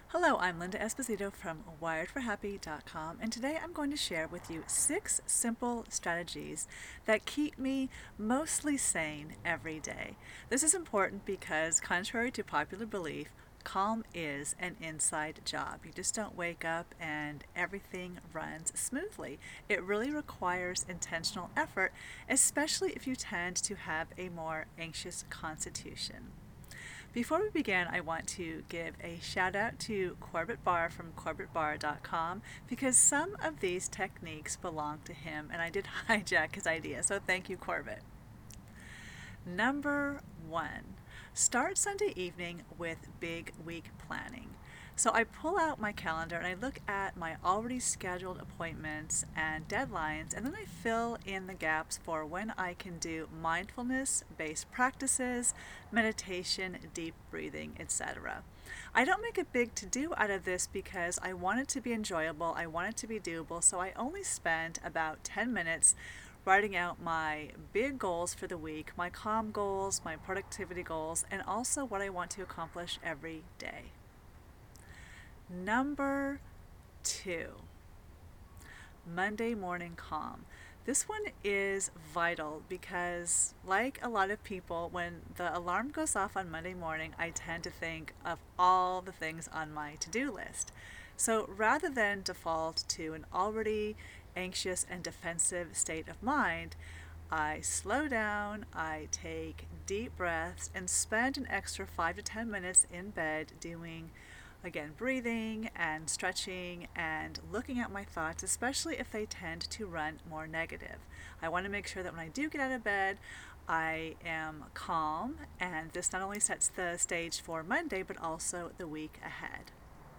Hello, I'm Linda Esposito from WiredForHappy.com, and today I'm going to share with you 6 simple strategies that keep me mostly sane every day. This is important because, contrary to popular belief, calm is an inside job. You just don't wake up and everything runs smoothly. It really requires intentional effort, especially if you tend to have a more anxious constitution. Before we begin, I want to give a shout out to Corbett Barr from CorbettBarr.com because some of these techniques belong to him and I did hijack his idea, so thank you, Corbett. Number 1, start Sunday evening with big week planning. So I pull out my calendar and I look at my already scheduled appointments and deadlines, and then I fill in the gaps for when I can do mindfulness-based practices, meditation, deep breathing, etc. I don't make a big to-do out of this because I want it to be enjoyable, I want it to be doable, so I only spend about 10 minutes writing out my big goals for the week, my calm goals, my productivity goals, and also what I want to accomplish every day. Number 2, Monday morning calm. This one is vital because, like a lot of people, when the alarm goes off on Monday morning, I tend to think of all the things on my to-do list. So rather than default to an already anxious and defensive state of mind, I slow down, I take deep breaths, and spend an extra 5 to 10 minutes in bed doing, again, breathing and stretching and looking at my thoughts, especially if they tend to run more negative. I want to make sure that when I do get out of bed, I am calm, and this not only sets the stage for Monday, but also the week ahead.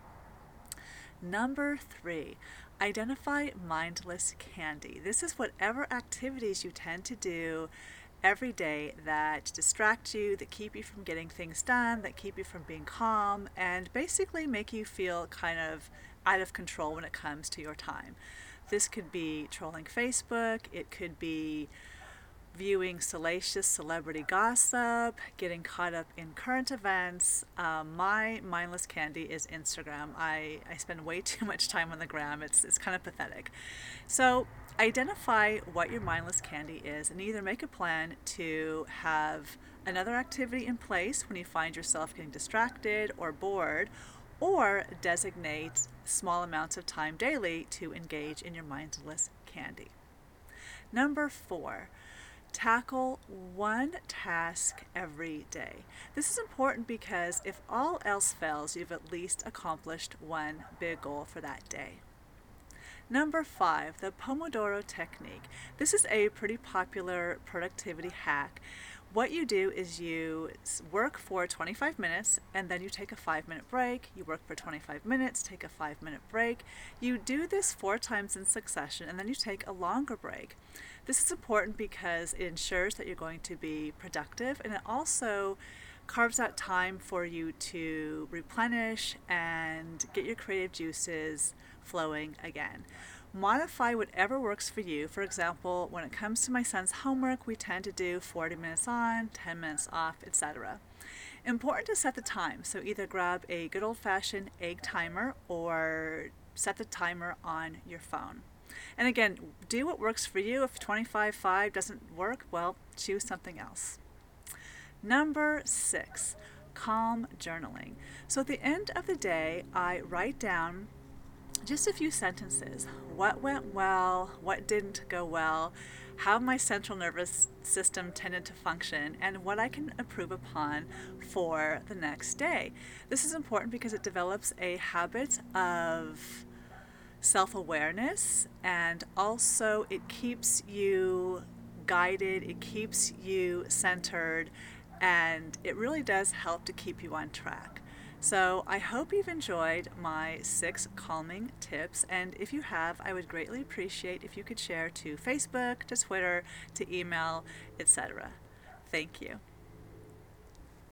Number 3, identify mindless candy. This is whatever activities you tend to do every day that distract you, that keep you from getting things done, that keep you from being calm, and basically make you feel kind of out of control when it comes to your time. This could be trolling Facebook, it could be viewing salacious celebrity gossip, getting caught up in current events. My mindless candy is Instagram. I spend way too much time on the gram. It's kind of pathetic. So identify what your mindless candy is and either make a plan to have another activity in place when you find yourself getting distracted or bored, or designate small amounts of time daily to engage in your mindless candy. Number 4, tackle one task every day. This is important because if all else fails, you've at least accomplished one big goal for that day. Number 5, the Pomodoro technique. This is a pretty popular productivity hack. What you do is you work for 25 minutes and then you take a 5-minute break. You work for 25 minutes, take a 5-minute break. You do this 4 times in succession and then you take a longer break. This is important because it ensures that you're going to be productive, and it also carves out time for you to replenish and get your creative juices flowing again. Modify whatever works for you. For example, when it comes to my son's homework, we tend to do 40 minutes on, 10 minutes off, etc. Important to set the time, so either grab a good old-fashioned egg timer or set the timer on your phone. And again, do what works for you. If 25/5 doesn't work, well, choose something else. Number 6, calm journaling. So at the end of the day, I write down just a few sentences. What went well? What didn't go well? How my central nervous system tended to function, and what I can improve upon for the next day. This is important because it develops a habit of self-awareness, and also it keeps you guided, it keeps you centered, and it really does help to keep you on track. So I hope you've enjoyed my 6 calming tips, and if you have, I would greatly appreciate if you could share to Facebook, to Twitter, to email, etc. Thank you.